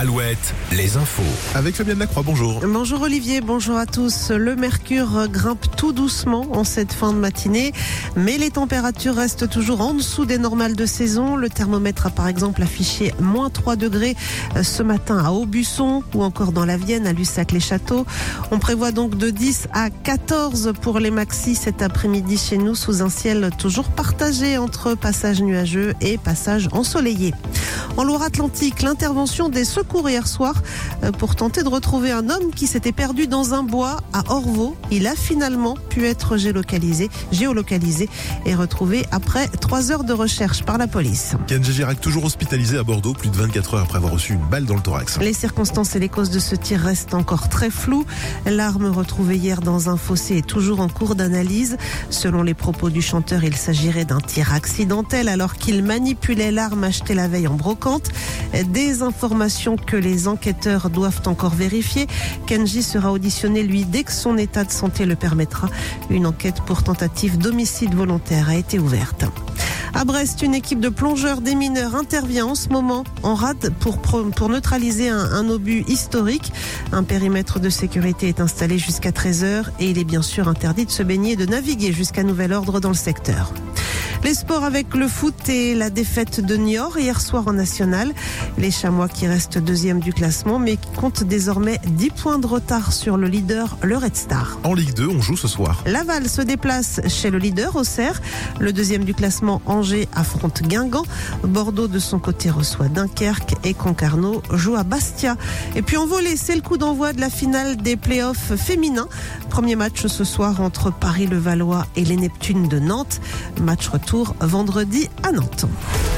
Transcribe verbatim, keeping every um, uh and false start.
Alouette, les infos. Avec Fabienne Lacroix, bonjour. Bonjour Olivier, bonjour à tous. Le mercure grimpe tout doucement en cette fin de matinée, mais les températures restent toujours en dessous des normales de saison. Le thermomètre a par exemple affiché moins trois degrés ce matin à Aubusson ou encore dans la Vienne, à Lussac-les-Châteaux. On prévoit donc de dix à quatorze pour les maxis cet après-midi chez nous, sous un ciel toujours partagé entre passage nuageux et passage ensoleillé. En Loire-Atlantique, l'intervention des secours hier soir pour tenter de retrouver un homme qui s'était perdu dans un bois à Orvaux. Il a finalement pu être géolocalisé, géolocalisé et retrouvé après trois heures de recherche par la police. Kenji Girac toujours hospitalisé à Bordeaux, plus de vingt-quatre heures après avoir reçu une balle dans le thorax. Les circonstances et les causes de ce tir restent encore très floues. L'arme retrouvée hier dans un fossé est toujours en cours d'analyse. Selon les propos du chanteur, il s'agirait d'un tir accidentel alors qu'il manipulait l'arme achetée la veille en brocante. Des informations que les enquêteurs doivent encore vérifier. Kenji sera auditionné, lui, dès que son état de santé le permettra. Une enquête pour tentative d'homicide volontaire a été ouverte. À Brest, une équipe de plongeurs des mineurs intervient en ce moment en rade pour, pour neutraliser un, un obus historique. Un périmètre de sécurité est installé jusqu'à treize heures et il est bien sûr interdit de se baigner et de naviguer jusqu'à nouvel ordre dans le secteur. Les sports avec le foot et la défaite de Niort hier soir en national. Les Chamois qui restent deuxième du classement mais qui comptent désormais dix points de retard sur le leader, le Red Star. En Ligue deux, on joue ce soir. Laval se déplace chez le leader, Auxerre. Le deuxième du classement, Angers, affronte Guingamp. Bordeaux de son côté reçoit Dunkerque et Concarneau joue à Bastia. Et puis en volley, c'est le coup d'envoi de la finale des playoffs féminins. Premier match ce soir entre Paris-Levallois et les Neptunes de Nantes. Match retour vendredi à Nantes.